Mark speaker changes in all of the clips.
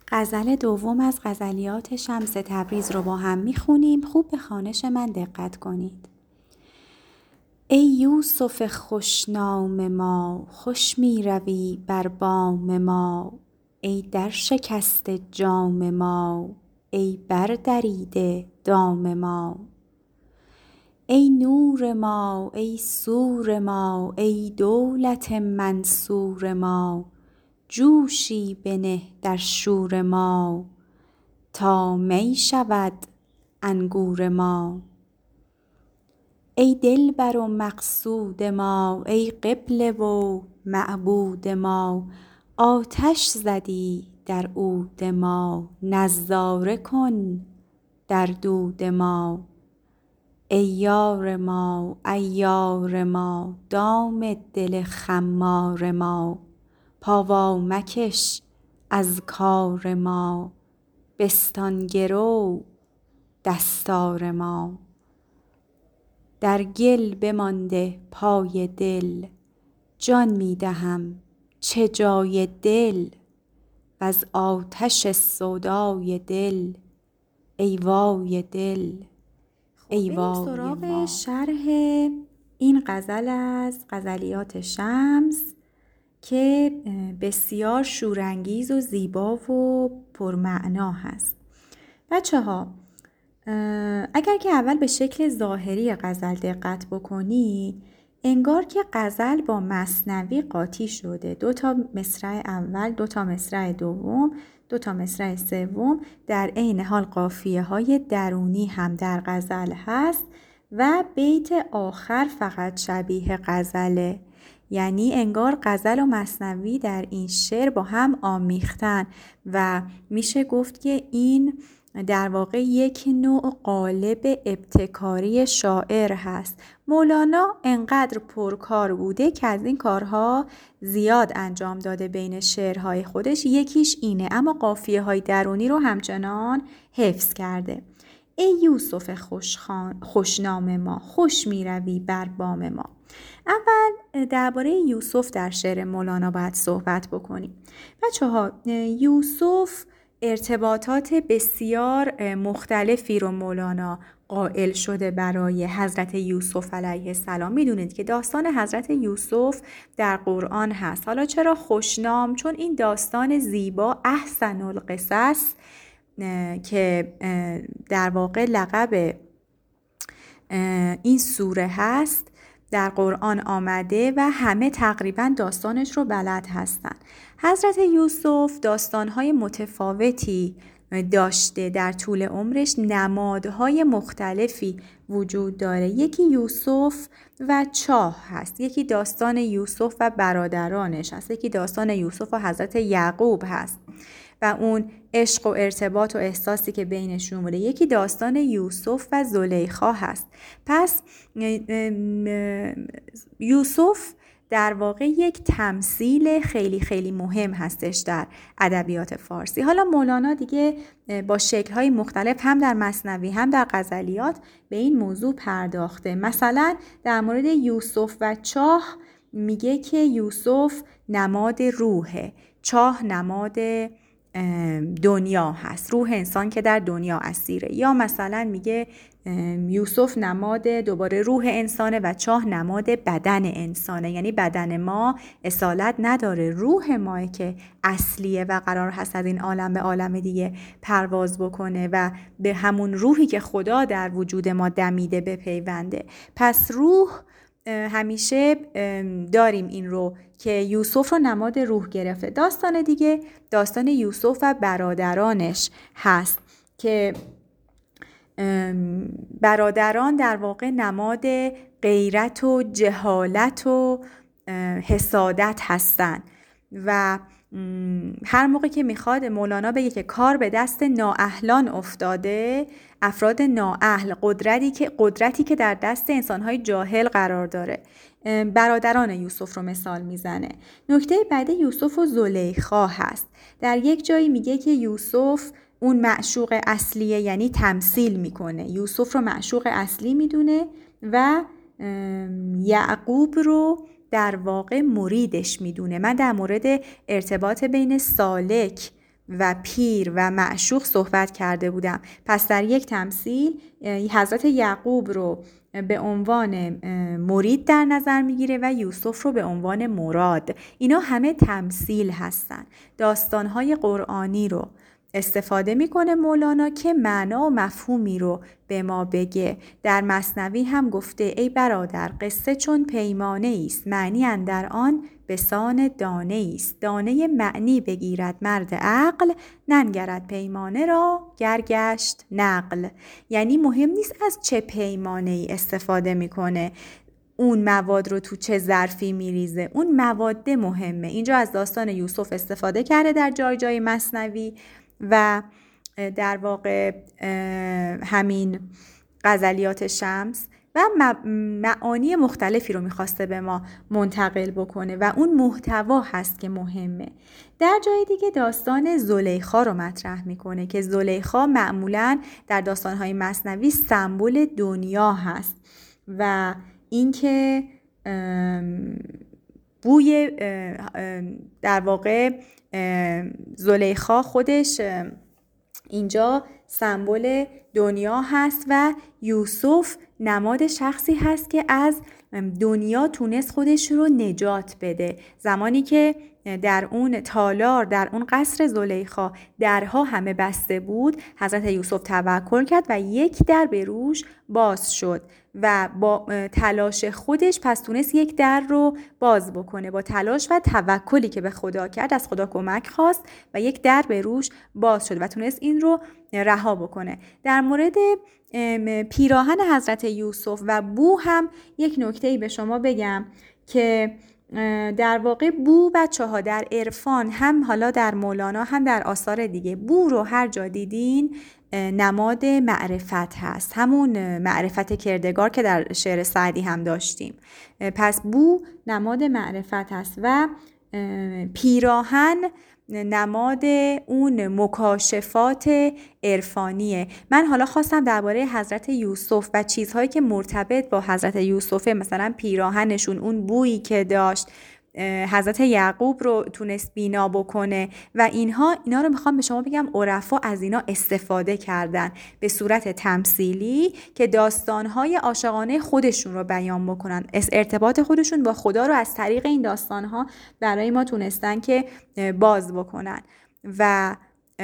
Speaker 1: غزل دوم از غزلیات شمس تبریز رو با هم میخونیم. خوب به خوانش من دقت کنید. ای یوسف خوشنام ما، خوش میروی بر بام ما. ای در شکسته جام ما، ای بردریده دام ما. ای نور ما، ای سور ما، ای دولت منصور ما. جوشی بنه در شور ما، تا می شود انگور ما. ای دلبر و مقصود ما، ای قبله و معبود ما. آتش زدی در عود ما، نظاره کن در دود ما. ای یار ما، عیار ما، دام دل خمار ما. پا وا مکش از کار ما، بستان گرو دستار ما. در گل بمانده پای دل، جان می دهم چه جای دل. وز آتش سودای دل، ای وای دل، ای وای
Speaker 2: سراغ
Speaker 1: ما.
Speaker 2: شرح این غزل از غزلیات شمس که بسیار شورانگیز و زیبا و پرمعنا هست. بچه ها، اگر که اول به شکل ظاهری غزل دقت بکنی، انگار که غزل با مثنوی قاطی شده. 2 تا مصرع اول، 2 تا مصرع دوم، 2 تا مصرع سوم، در عین حال قافیه های درونی هم در غزل هست و بیت آخر فقط شبیه غزله. یعنی انگار غزل و مثنوی در این شعر با هم آمیختن و میشه گفت که این در واقع یک نوع قالب ابتکاری شاعر هست. مولانا انقدر پرکار بوده که از این کارها زیاد انجام داده بین شعرهای خودش. یکیش اینه، اما قافیه های درونی رو همچنان حفظ کرده. ای یوسف خوشنام ما، خوش می روی بر بام ما. اول درباره یوسف در شعر مولانا باید صحبت بکنیم. بچه ها، یوسف ارتباطات بسیار مختلفی رو مولانا قائل شده برای حضرت یوسف علیه السلام. میدونید که داستان حضرت یوسف در قرآن هست. حالا چرا خوشنام؟ چون این داستان زیبا احسن القصص که در واقع لقب این سوره هست در قرآن آمده و همه تقریبا داستانش رو بلد هستن. حضرت یوسف داستانهای متفاوتی داشته. در طول عمرش نمادهای مختلفی وجود داره. یکی یوسف و چاه هست، یکی داستان یوسف و برادرانش هست، یکی داستان یوسف و حضرت یعقوب هست و اون عشق و ارتباط و احساسی که بینشون بوده. یکی داستان یوسف و زلیخا هست. پس یوسف در واقع یک تمثیل خیلی خیلی مهم هستش در ادبیات فارسی. حالا مولانا دیگه با شکل‌های مختلف هم در مثنوی هم در غزلیات به این موضوع پرداخته. مثلا در مورد یوسف و چاه میگه که یوسف نماد روحه، چاه نماد دنیا هست، روح انسان که در دنیا اسیره. یا مثلا میگه یوسف نماد دوباره روح انسانه و چاه نماد بدن انسانه. یعنی بدن ما اصالت نداره، روح ما که اصلیه و قرار هست از این عالم به عالم دیگه پرواز بکنه و به همون روحی که خدا در وجود ما دمیده بپیونده. پس روح همیشه داریم این رو که یوسف رو نماد روح گرفته. داستان دیگه داستان یوسف و برادرانش هست که برادران در واقع نماد غیرت و جهالت و حسادت هستن و هر موقع که میخواد مولانا بگه که کار به دست نااهلان افتاده، افراد نااهل، قدرتی که در دست انسانهای جاهل قرار داره، برادران یوسف رو مثال میزنه. نکته بعد یوسف و زلیخا هست. در یک جایی میگه که یوسف اون معشوق اصلیه، یعنی تمثیل میکنه، یوسف رو معشوق اصلی میدونه و یعقوب رو در واقع مریدش میدونه. من در مورد ارتباط بین سالک و پیر و معشوق صحبت کرده بودم. پس در یک تمثیل حضرت یعقوب رو به عنوان مرید در نظر میگیره و یوسف رو به عنوان مراد. اینا همه تمثیل هستن. داستانهای قرآنی رو استفاده میکنه مولانا که معنا و مفهومی رو به ما بگه. در مثنوی هم گفته ای برادر قصه چون پیمانه است، معنی اندر آن بسان دانه است. دانه معنی بگیرد مرد عقل، ننگرد پیمانه را گرگشت نقل. یعنی مهم نیست از چه پیمانه ای استفاده میکنه، اون مواد رو تو چه ظرفی میریزه، اون مواد مهمه. اینجا از داستان یوسف استفاده کرده در جای جای مثنوی و در واقع همین غزلیات شمس و معانی مختلفی رو میخواسته به ما منتقل بکنه و اون محتوا هست که مهمه. در جای دیگه داستان زلیخا رو مطرح میکنه که زلیخا معمولاً در داستانهای مثنوی سمبل دنیا هست و اینکه بوی در واقع زلیخا خودش اینجا سمبل دنیا هست و یوسف نماد شخصی هست که از دنیا تونست خودش رو نجات بده. زمانی که در اون تالار، در اون قصر زلیخا درها همه بسته بود، حضرت یوسف توکل کرد و یک در به روش باز شد و با تلاش خودش پس تونست یک در رو باز بکنه. با تلاش و توکلی که به خدا کرد، از خدا کمک خواست و یک در به روش باز شد و تونست این رو رها بکنه. در مورد پیراهن حضرت یوسف و بو هم یک نکته‌ای به شما بگم که در واقع بو بچه‌ها در عرفان هم حالا در مولانا هم در آثار دیگه بو رو هر جا دیدین نماد معرفت هست، همون معرفت کردگار که در شعر سعدی هم داشتیم. پس بو نماد معرفت هست و پیراهن نماد اون مکاشفات عرفانیه. من حالا خواستم درباره حضرت یوسف و چیزهایی که مرتبط با حضرت یوسف، مثلا پیراهنشون، اون بویی که داشت، حضرت یعقوب رو تونست بینا بکنه و اینا رو میخوام به شما بگم عرفا از اینا استفاده کردن به صورت تمثیلی که داستانهای عاشقانه خودشون رو بیان بکنن، ارتباط خودشون با خدا رو از طریق این داستانها برای ما تونستن که باز بکنن. و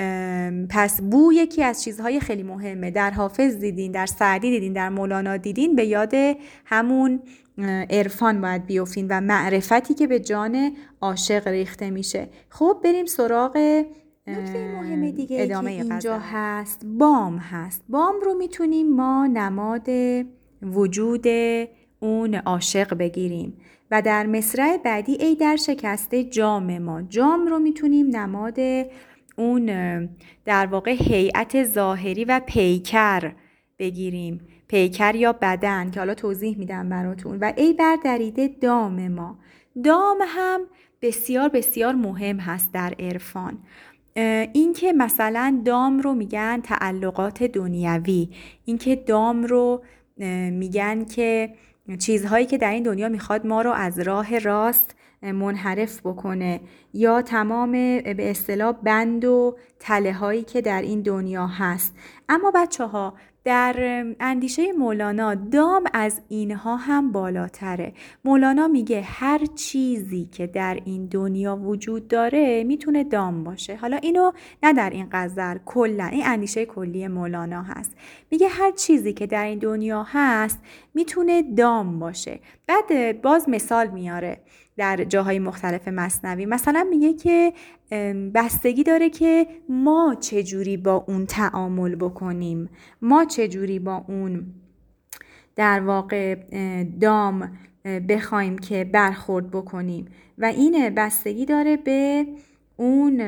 Speaker 2: پس بو یکی از چیزهای خیلی مهمه. در حافظ دیدین، در سعدی دیدین، در مولانا دیدین، به یاد همون عرفان باید بیافتین و معرفتی که به جان عاشق ریخته میشه. خب بریم سراغ نکته مهم دیگه که اینجا هست. بام هست. بام رو میتونیم ما نماد وجود اون عاشق بگیریم و در مصرع بعدی ای در شکسته جام ما، جام رو میتونیم نماد اون در واقع هیئت ظاهری و پیکر بگیریم، پیکر یا بدن که حالا توضیح میدم براتون. و ای بر دریده دام ما، دام هم بسیار بسیار مهم هست در عرفان. این که مثلا دام رو میگن تعلقات دنیوی، این که دام رو میگن که چیزهایی که در این دنیا میخواد ما رو از راه راست منحرف بکنه، یا تمام به اصطلاح بند و تله هایی که در این دنیا هست. اما بچه ها در اندیشه مولانا دام از اینها هم بالاتره. مولانا میگه هر چیزی که در این دنیا وجود داره میتونه دام باشه. حالا اینو نه در این غزل، کلا این اندیشه کلی مولانا هست. میگه هر چیزی که در این دنیا هست میتونه دام باشه. بعد باز مثال میاره در جاهای مختلف مثنوی. مثلا میگه که بستگی داره که ما چجوری با اون تعامل بکنیم، ما چجوری با اون در واقع دام بخوایم که برخورد بکنیم و این بستگی داره به اون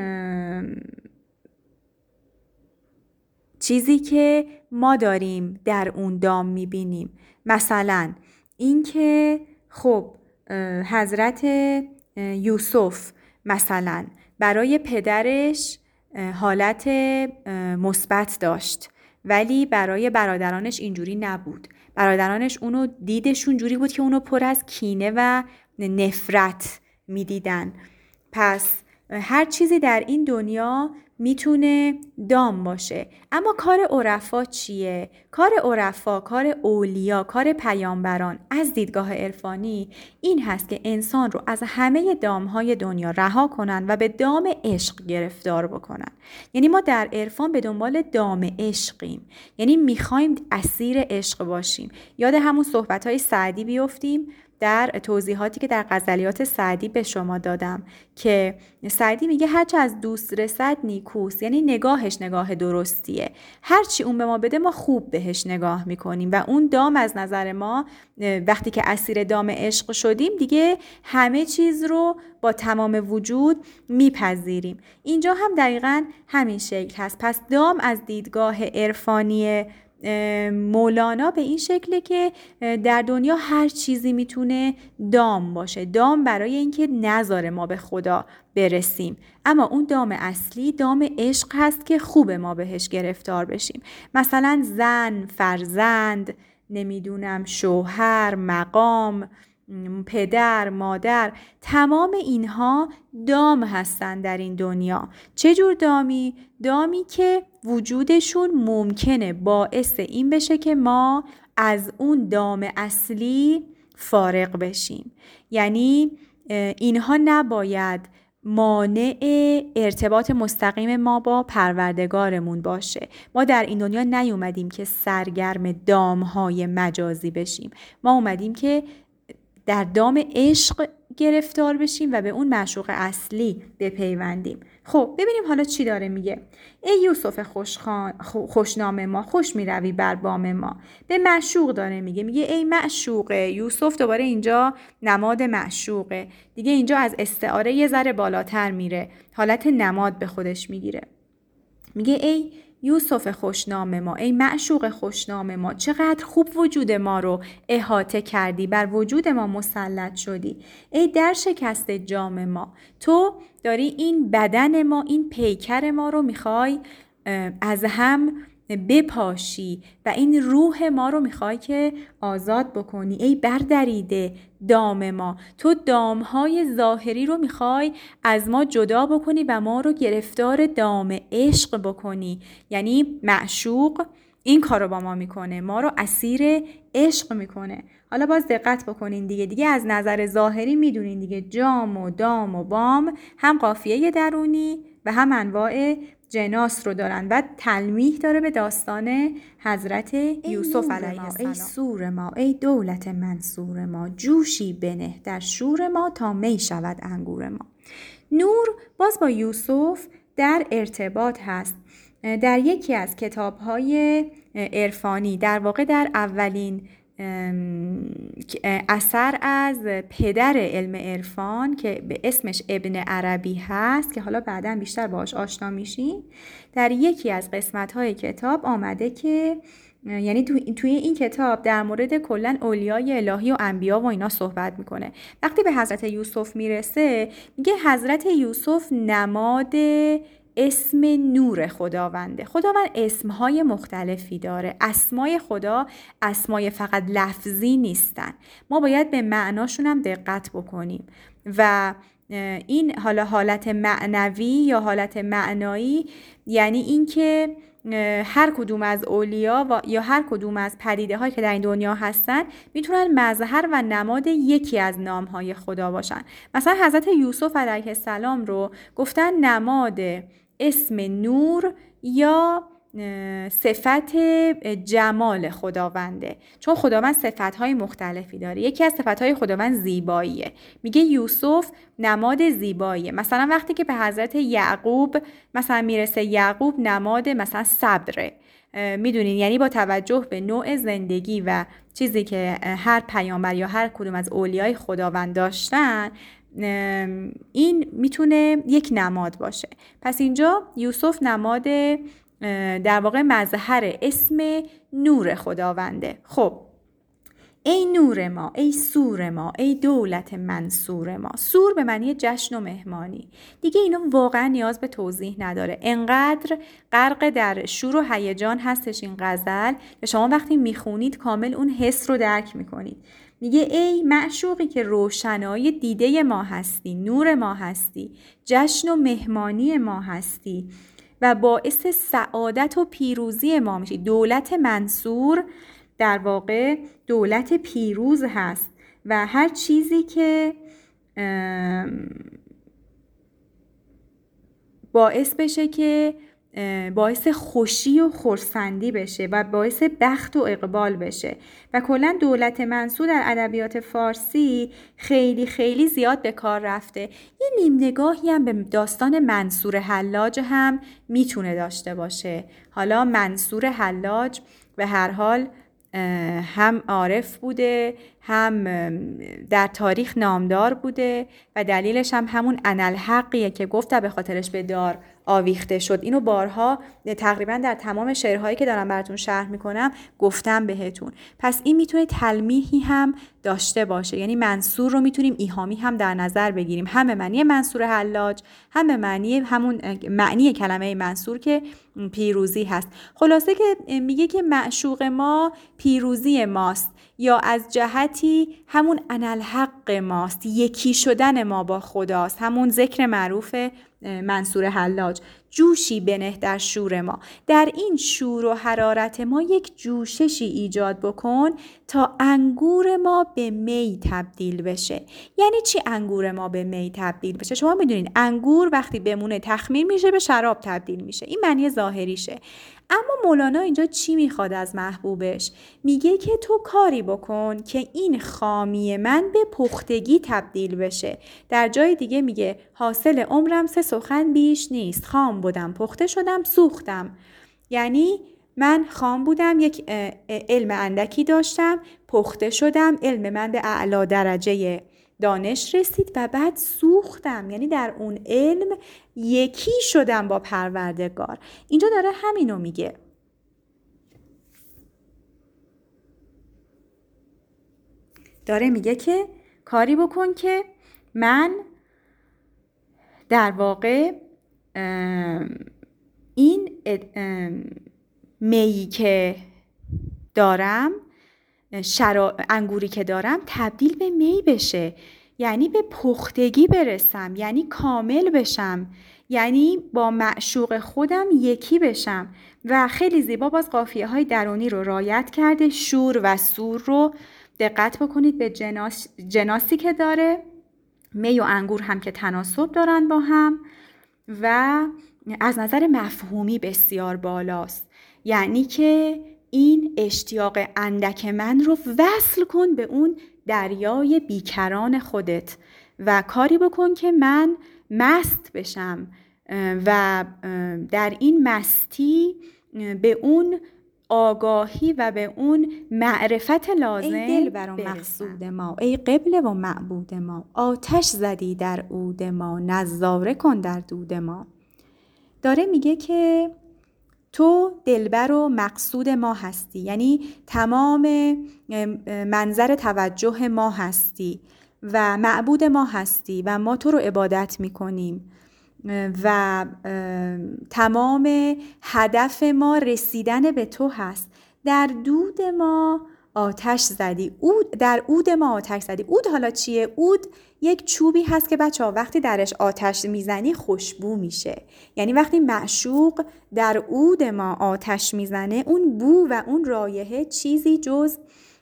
Speaker 2: چیزی که ما داریم در اون دام میبینیم. مثلا این که خب حضرت یوسف مثلا برای پدرش حالت مثبت داشت ولی برای برادرانش اینجوری نبود. برادرانش اونو دیدشون جوری بود که اونو پر از کینه و نفرت میدیدن. پس هر چیزی در این دنیا میتونه دام باشه. اما کار عرفا چیه؟ کار عرفا، کار اولیا، کار پیامبران از دیدگاه عرفانی این هست که انسان رو از همه دامهای دنیا رها کنن و به دام عشق گرفتار بکنن. یعنی ما در عرفان به دنبال دام عشقیم، یعنی میخوایم اسیر عشق باشیم. یاد همون صحبت‌های سعدی بیفتیم در توضیحاتی که در غزلیات سعدی به شما دادم که سعدی میگه هرچه از دوست رسد نیکوست، یعنی نگاهش نگاه درستیه. هرچی اون به ما بده ما خوب بهش نگاه میکنیم و اون دام از نظر ما وقتی که اسیر دام عشق شدیم دیگه همه چیز رو با تمام وجود میپذیریم. اینجا هم دقیقاً همین شکل هست. پس دام از دیدگاه عرفانی مولانا به این شکله که در دنیا هر چیزی میتونه دام باشه، دام برای اینکه نذاره ما به خدا برسیم. اما اون دام اصلی دام عشق هست که خوبه ما بهش گرفتار بشیم. مثلا زن، فرزند، نمیدونم شوهر، مقام، پدر، مادر، تمام اینها دام هستن در این دنیا. چه جور دامی؟ دامی که وجودشون ممکنه باعث این بشه که ما از اون دام اصلی فارغ بشیم. یعنی اینها نباید مانع ارتباط مستقیم ما با پروردگارمون باشه. ما در این دنیا نیومدیم که سرگرم دامهای مجازی بشیم. ما اومدیم که در دام عشق گرفتار بشیم و به اون معشوق اصلی بپیوندیم. خب ببینیم حالا چی داره میگه. ای یوسف خوشنام ما، خوش میروی بر بام ما. به معشوق داره میگه ای معشوقه. یوسف دوباره اینجا نماد معشوقه دیگه، اینجا از استعاره یه ذره بالاتر میره، حالت نماد به خودش میگیره. میگه ای یوسف خوشنام ما، ای معشوق خوشنام ما، چقدر خوب وجود ما رو احاطه کردی، بر وجود ما مسلط شدی. ای در شکست جام ما، تو داری این بدن ما، این پیکر ما رو میخوای از هم بپاشی و این روح ما رو میخوای که آزاد بکنی. ای بردریده دام ما، تو دامهای ظاهری رو میخوای از ما جدا بکنی و ما رو گرفتار دام عشق بکنی. یعنی معشوق این کار رو با ما میکنه، ما رو اسیر عشق میکنه. حالا باز دقت بکنین دیگه از نظر ظاهری میدونین دیگه جام و دام و بام هم قافیه درونی و هم انواع جناس رو دارن و تلمیح داره به داستان حضرت یوسف علیه السلام. ای سور ما، ای دولت منصور ما، جوشی بنه در شور ما تا می شود انگور ما. نور باز با یوسف در ارتباط هست. در یکی از کتاب‌های عرفانی، در واقع در اولین اثر از پدر علم عرفان که به اسمش ابن عربی هست که حالا بعداً بیشتر باهاش آشنا میشین، در یکی از قسمت‌های کتاب آمده که یعنی توی این کتاب در مورد کلاً اولیای الهی و انبیا و اینا صحبت میکنه. وقتی به حضرت یوسف میرسه میگه حضرت یوسف نماد اسم نور خداونده. خداوند اسمهای مختلفی داره. اسمای خدا اسمای فقط لفظی نیستن، ما باید به معناشون هم دقت بکنیم و این حالت معنوی یا حالت معنایی یعنی این که هر کدوم از اولیا یا هر کدوم از پدیده هایی که در این دنیا هستن میتونن مظهر و نماد یکی از نام های خدا باشن. مثلا حضرت یوسف علیه السلام رو گفتن نماد اسم نور یا صفت جمال خداونده، چون خداوند صفت‌های مختلفی داره. یکی از صفت‌های خداوند زیباییه، میگه یوسف نماد زیباییه. مثلا وقتی که به حضرت یعقوب مثلا میرسه، یعقوب نماد مثلا صبره. میدونین یعنی با توجه به نوع زندگی و چیزی که هر پیامبر یا هر کدوم از اولیای خداوند داشتن، این میتونه یک نماد باشه. پس اینجا یوسف نماد در واقع مظهر اسم نور خداونده. خب ای نور ما، ای سور ما، ای دولت منصور ما. سور به معنی جشن و مهمانی. دیگه اینا واقعا نیاز به توضیح نداره. انقدر غرق در شور و هیجان هستش این غزل که شما وقتی میخونید کامل اون حس رو درک میکنید. میگه ای معشوقی که روشنایی دیده ما هستی، نور ما هستی، جشن و مهمانی ما هستی و باعث سعادت و پیروزی ما میشی. دولت منصور در واقع دولت پیروز هست و هر چیزی که باعث بشه که باعث خوشی و خرسندی بشه و باعث بخت و اقبال بشه. و کلا دولت منصور در ادبیات فارسی خیلی خیلی زیاد به کار رفته. یه نیم نگاهی هم به داستان منصور حلاج هم میتونه داشته باشه. حالا منصور حلاج به هر حال هم عارف بوده، هم در تاریخ نامدار بوده و دلیلش هم همون انالحقیه که گفت به خاطرش به دار آویخته شد. اینو بارها تقریبا در تمام شعرهایی که دارم براتون شرح میکنم گفتم بهتون. پس این میتونه تلمیحی هم داشته باشه، یعنی منصور رو میتونیم ایهامی هم در نظر بگیریم، هم به معنی منصور حلاج، هم به معنی همون معنی کلمه منصور که پیروزی هست. خلاصه که میگه که معشوق ما پیروزی ماست، یا از جهتی همون انالحق ماست، یکی شدن ما با خداست، همون ذکر معروف منصور حلاج. جوشی بنه در شور ما، در این شور و حرارت ما یک جوششی ایجاد بکن تا انگور ما به می تبدیل بشه. یعنی چی انگور ما به می تبدیل بشه؟ شما میدونین انگور وقتی بمونه تخمیر میشه، به شراب تبدیل میشه، این معنی ظاهریشه. اما مولانا اینجا چی میخواد از محبوبش؟ میگه که تو کاری بکن که این خامی من به پختگی تبدیل بشه. در جای دیگه میگه حاصل عمرم 3 سخن بیش نیست، خام بودم پخته شدم سوختم. یعنی من خام بودم، یک علم اندکی داشتم، پخته شدم، علم من به اعلی درجه دانش رسید و بعد سوختم، یعنی در اون علم یکی شدم با پروردگار. اینجا داره همینو میگه. داره میگه که کاری بکن که من در واقع این میی که دارم، انگوری که دارم تبدیل به می بشه، یعنی به پختگی برسم، یعنی کامل بشم، یعنی با معشوق خودم یکی بشم. و خیلی زیبا باز قافیه های درونی رو رعایت کرده. شور و سور رو دقت بکنید به جناسی که داره. می و انگور هم که تناسب دارن با هم و از نظر مفهومی بسیار بالاست. یعنی که این اشتیاق اندک من رو وصل کن به اون دریای بیکران خودت و کاری بکن که من مست بشم و در این مستی به اون آگاهی و به اون معرفت لازم
Speaker 1: ای دلبر و مقصود ما، ای قبله و معبود ما، آتش زدی در عود ما، نظاره کن در دود ما. داره میگه که تو دلبر و مقصود ما هستی، یعنی تمام منظر توجه ما هستی و معبود ما هستی و ما تو رو عبادت میکنیم و تمام هدف ما رسیدن به تو هست. در دود ما آتش زدی، در عود ما آتش زدی. عود حالا چیه؟ عود یک چوبی هست که بچه‌ها وقتی درش آتش میزنی خوشبو میشه. یعنی وقتی معشوق در عود ما آتش میزنه، اون بو و اون رایحه چیزی جز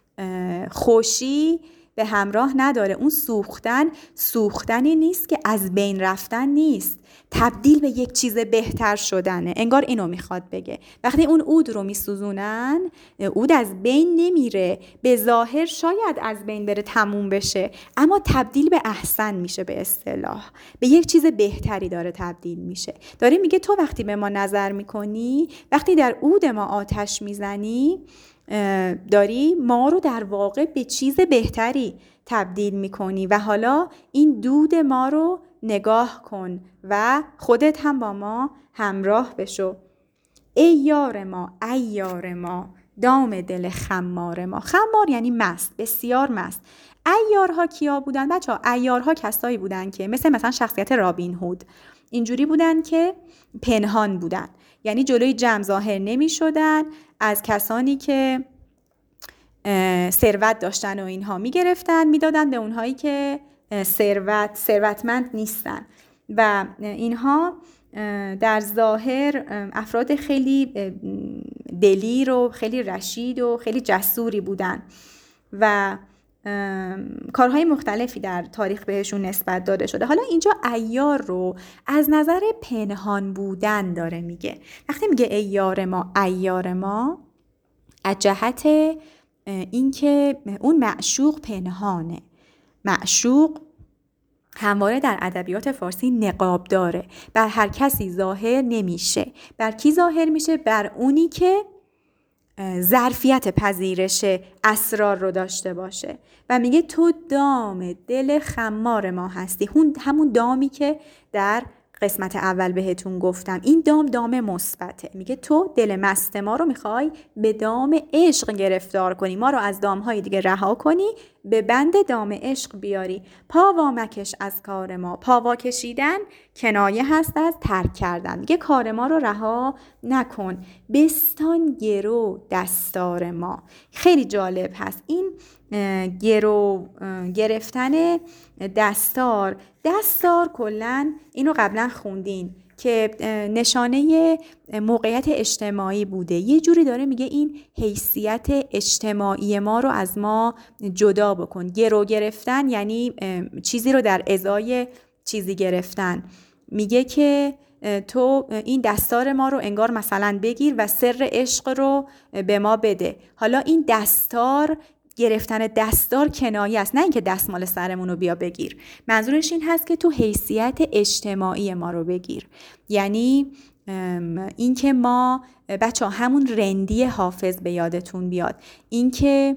Speaker 1: خوشی به همراه نداره. اون سوختنی نیست که از بین رفتن نیست، تبدیل به یک چیز بهتر شدنه. انگار اینو میخواد بگه. وقتی اون عود رو میسوزونن، عود از بین نمیره، به ظاهر شاید از بین بره، تموم بشه، اما تبدیل به احسن میشه، به اصطلاح به یک چیز بهتری داره تبدیل میشه. داره میگه تو وقتی به ما نظر میکنی، وقتی در عود ما آتش میزنی، داری ما رو در واقع به چیز بهتری تبدیل میکنی و حالا این دود ما رو نگاه کن و خودت هم با ما همراه بشو. ای یار ما، ای یار ما، دام دل خمار ما. خمار یعنی مست، بسیار مست. عیارها کیا بودن بچه ها؟ عیارها کسایی بودن که مثلا شخصیت رابین هود اینجوری بودن که پنهان بودن، یعنی جلوی جمع ظاهر نمی شدن، از کسانی که ثروت داشتن و اینها می گرفتن می دادن به اونهایی که ثروتمند نیستن و اینها در ظاهر افراد خیلی دلیر و خیلی رشید و خیلی جسوری بودن و کارهای مختلفی در تاریخ بهشون نسبت داده شده. حالا اینجا عیار رو از نظر پنهان بودن داره میگه. وقتی میگه ای یار ما، عیار ما، از جهت اینکه اون معشوق پنهانه. معشوق همواره در ادبیات فارسی نقاب داره، بر هر کسی ظاهر نمیشه. بر کی ظاهر میشه؟ بر اونی که ظرفیت پذیرش اسرار رو داشته باشه. و میگه تو دام دل خمار ما هستی، همون دامی که در قسمت اول بهتون گفتم. این دام مثبته. میگه تو دل مست ما رو میخوای به دام عشق گرفتار کنی، ما رو از دامهای دیگه رها کنی، به بند دام عشق بیاری. پا مکش از کار ما. پا کشیدن کنایه هست از ترک کردن. میگه کار ما رو رها نکن، بستان گرو دستار ما. خیلی جالب هست این گرو گرفتن دستار کلن اینو قبلا خوندین که نشانه موقعیت اجتماعی بوده. یه جوری داره میگه این حیثیت اجتماعی ما رو از ما جدا بکن. گرو گرفتن یعنی چیزی رو در ازای چیزی گرفتن. میگه که تو این دستار ما رو انگار مثلا بگیر و سر عشق رو به ما بده. حالا این دستار، گرفتن دستار کنایه است، نه اینکه دستمال سرمون رو بیا بگیر. منظورش این هست که تو حیثیت اجتماعی ما رو بگیر. یعنی اینکه ما بچه همون رندی حافظ به یادتون بیاد، اینکه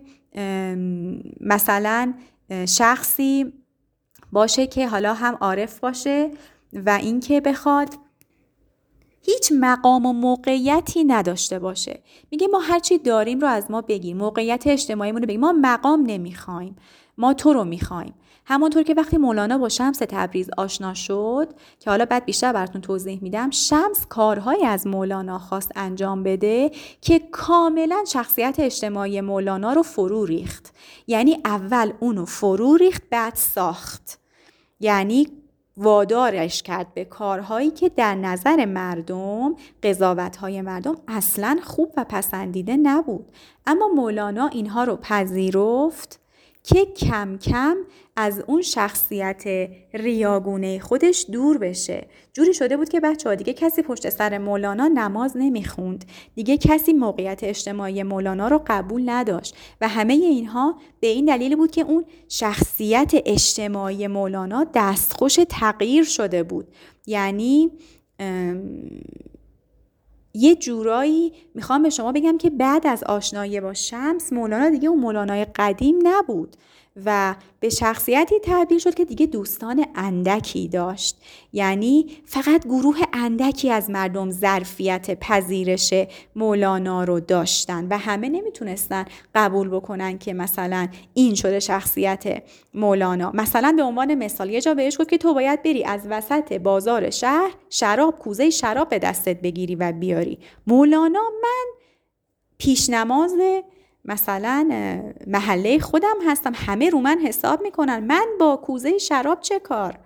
Speaker 1: مثلا شخصی باشه که حالا هم عارف باشه و اینکه بخواد هیچ مقام و موقعیتی نداشته باشه. میگه ما هرچی داریم رو از ما بگیر، موقعیت اجتماعیمون رو بگیر، ما مقام نمیخوایم، ما تو رو میخوایم. همونطور که وقتی مولانا با شمس تبریز آشنا شد که حالا بعد بیشتر براتون توضیح میدم، شمس کارهایی از مولانا خواست انجام بده که کاملا شخصیت اجتماعی مولانا رو فرو ریخت. یعنی اول اونو فرو ریخت بعد ساخت. یعنی وادارش کرد به کارهایی که در نظر مردم، قضاوت‌های مردم اصلاً خوب و پسندیده نبود. اما مولانا اینها رو پذیرفت که کم کم از اون شخصیت ریاگونه خودش دور بشه. جوری شده بود که بچه‌ها دیگه کسی پشت سر مولانا نماز نمیخوند، دیگه کسی موقعیت اجتماعی مولانا رو قبول نداشت و همه اینها به این دلیل بود که اون شخصیت اجتماعی مولانا دستخوش تغییر شده بود. یعنی یه جورایی میخوام به شما بگم که بعد از آشنایی با شمس، مولانا دیگه اون مولانای قدیم نبود و به شخصیتی تبدیل شد که دیگه دوستان اندکی داشت. یعنی فقط گروه اندکی از مردم ظرفیت پذیرش مولانا رو داشتن و همه نمیتونستن قبول بکنن که مثلا این شده شخصیت مولانا. مثلا به عنوان مثال یه جا بهش گفت که تو باید بری از وسط بازار شهر کوزه شراب به دستت بگیری و بیاری. مولانا من پیش نماز مثلا محله خودم هستم، همه رو من حساب میکنن، من با کوزه شراب چه کار؟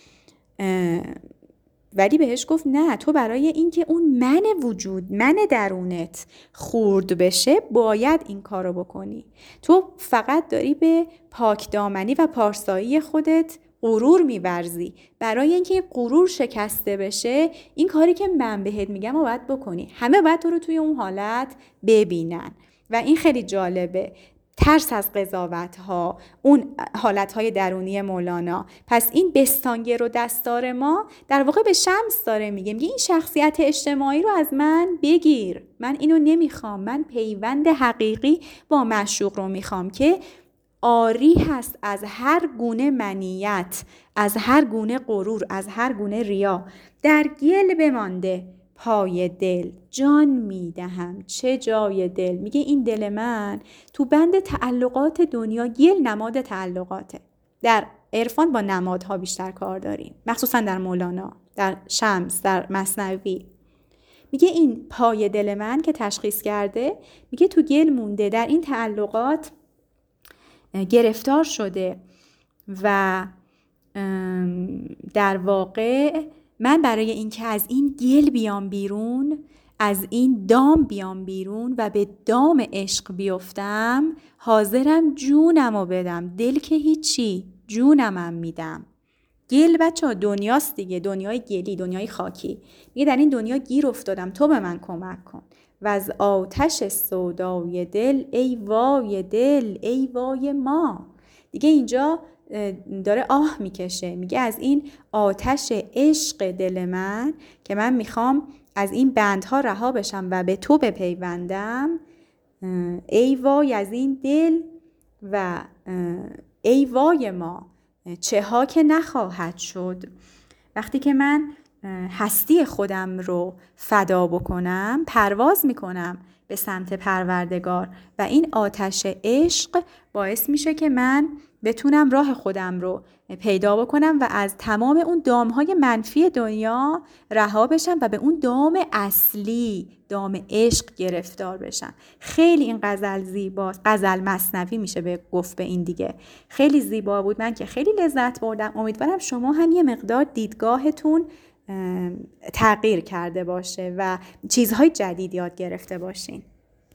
Speaker 1: ولی بهش گفت نه، تو برای اینکه اون من درونت خورد بشه باید این کارو بکنی. تو فقط داری به پاکدامنی و پارسایی خودت غرور می‌ورزی. برای اینکه غرور شکسته بشه این کاری که من بهت میگم رو باید بکنی. همه باید تو رو توی اون حالت ببینن و این خیلی جالبه. ترس از قضاوت‌ها، اون حالت‌های درونی مولانا. پس این بستانگر و دستار ما در واقع به شمس داره میگه این شخصیت اجتماعی رو از من بگیر، من اینو نمیخوام، من پیوند حقیقی با معشوق رو میخوام که آری هست از هر گونه منیت، از هر گونه غرور، از هر گونه ریا. در گل بمانده پای دل جان میدهم چه جای دل. میگه این دل من تو بند تعلقات دنیا، گل نماد تعلقاته. در عرفان با نمادها بیشتر کار داریم، مخصوصا در مولانا، در شمس، در مثنوی. میگه این پای دل من که تشخیص کرده، میگه تو گل مونده، در این تعلقات گرفتار شده و در واقع من برای اینکه از این گل بیام بیرون، از این دام بیام بیرون و به دام عشق بیفتم، حاضرم جونمو بدم. دل که هیچی، جونمم میدم. گل بچه دنیاست دیگه، دنیای گلی، دنیای خاکی. میگه در این دنیا گیر افتادم، تو به من کمک کن. و از آتش سودای دل ای وای دل، ای وای ما. دیگه اینجا داره آه میکشه، میگه از این آتش عشق دل من که من میخوام از این بندها رها بشم و به تو بپیوندم، ای وای از این دل و ای وای ما، چه ها که نخواهد شد. وقتی که من هستی خودم رو فدا بکنم، پرواز میکنم به سمت پروردگار و این آتش عشق باعث میشه که من بتونم راه خودم رو پیدا بکنم و از تمام اون دامهای منفی دنیا رها بشم و به اون دام اصلی، دام عشق گرفتار بشم. خیلی این غزل زیباست، غزل مثنوی میشه به گفت به این دیگه. خیلی زیبا بود، من که خیلی لذت بردم. امیدوارم شما هم یه مقدار دیدگاهتون تغییر کرده باشه و چیزهای جدید یاد گرفته باشین.